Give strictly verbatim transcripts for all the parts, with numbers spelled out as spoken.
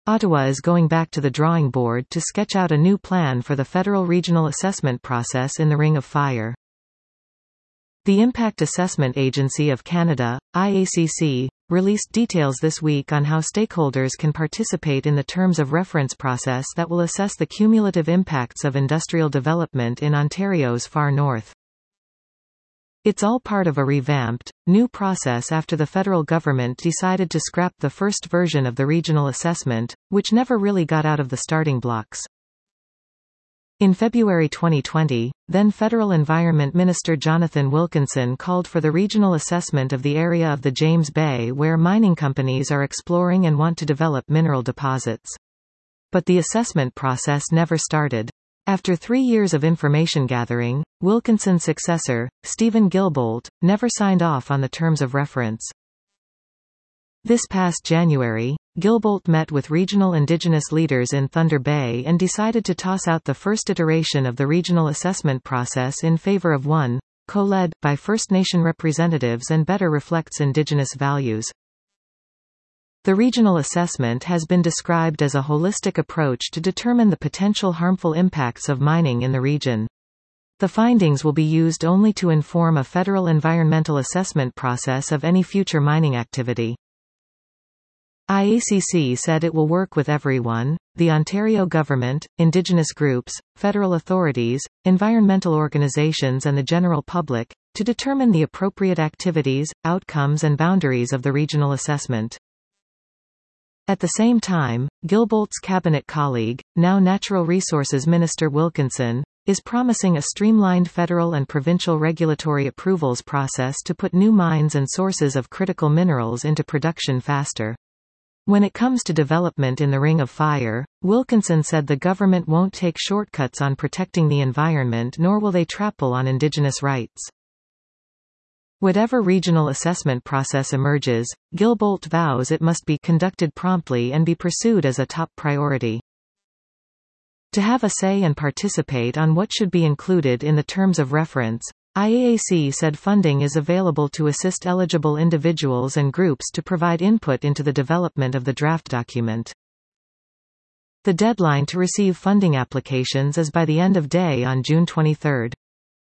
Ottawa is going back to the drawing board to sketch out a new plan for the federal regional assessment process in the Ring of Fire. The Impact Assessment Agency of Canada, I A C C, released details this week on how stakeholders can participate in the terms of reference process that will assess the cumulative impacts of industrial development in Ontario's far north. It's all part of a revamped, new process after the federal government decided to scrap the first version of the regional assessment, which never really got out of the starting blocks. In February twenty twenty, then Federal Environment Minister Jonathan Wilkinson called for the regional assessment of the area of the James Bay where mining companies are exploring and want to develop mineral deposits. But the assessment process never started. After three years of information gathering, Wilkinson's successor, Stephen Guilbeault, never signed off on the terms of reference. This past January, Guilbeault met with regional Indigenous leaders in Thunder Bay and decided to toss out the first iteration of the regional assessment process in favor of one, co-led by First Nation representatives and better reflects Indigenous values. The regional assessment has been described as a holistic approach to determine the potential harmful impacts of mining in the region. The findings will be used only to inform a federal environmental assessment process of any future mining activity. I A C C said it will work with everyone, the Ontario government, Indigenous groups, federal authorities, environmental organizations and the general public, to determine the appropriate activities, outcomes and boundaries of the regional assessment. At the same time, Guilbeault's cabinet colleague, now Natural Resources Minister Wilkinson, is promising a streamlined federal and provincial regulatory approvals process to put new mines and sources of critical minerals into production faster. When it comes to development in the Ring of Fire, Wilkinson said the government won't take shortcuts on protecting the environment nor will they trample on Indigenous rights. Whatever regional assessment process emerges, Guilbeault vows it must be conducted promptly and be pursued as a top priority. To have a say and participate on what should be included in the terms of reference, I A A C said funding is available to assist eligible individuals and groups to provide input into the development of the draft document. The deadline to receive funding applications is by the end of day on June twenty-third.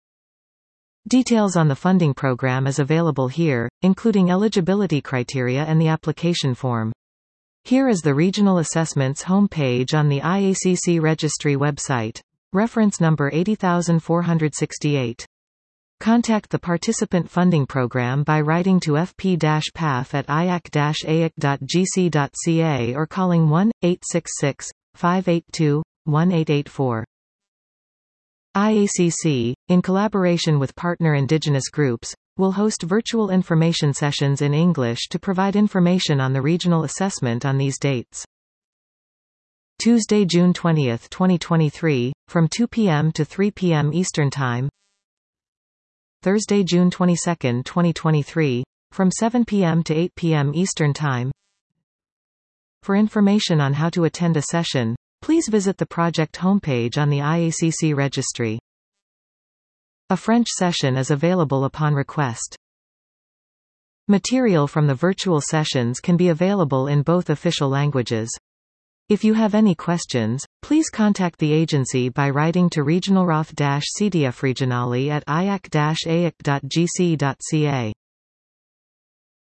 Details on the funding program is available here, including eligibility criteria and the application form. Here is the Regional Assessments homepage on the I A C C Registry website. Reference number eight zero four six eight. Contact the Participant Funding Program by writing to f p dash p a f at i a c dash a i c dot g c dot c a or calling one, eight six six, five eight two, one eight eight four. I A C C, in collaboration with partner Indigenous groups, will host virtual information sessions in English to provide information on the regional assessment on these dates. Tuesday, June twentieth, twenty twenty-three, from two p m to three p m Eastern Time. Thursday, June twenty-second, twenty twenty-three, from seven p m to eight p m Eastern Time. For information on how to attend a session, please visit the project homepage on the I A C C registry. A French session is available upon request. Material from the virtual sessions can be available in both official languages. If you have any questions, please contact the agency by writing to regionalroth-cdfregionali at i a c dash a i c dot g c dot c a.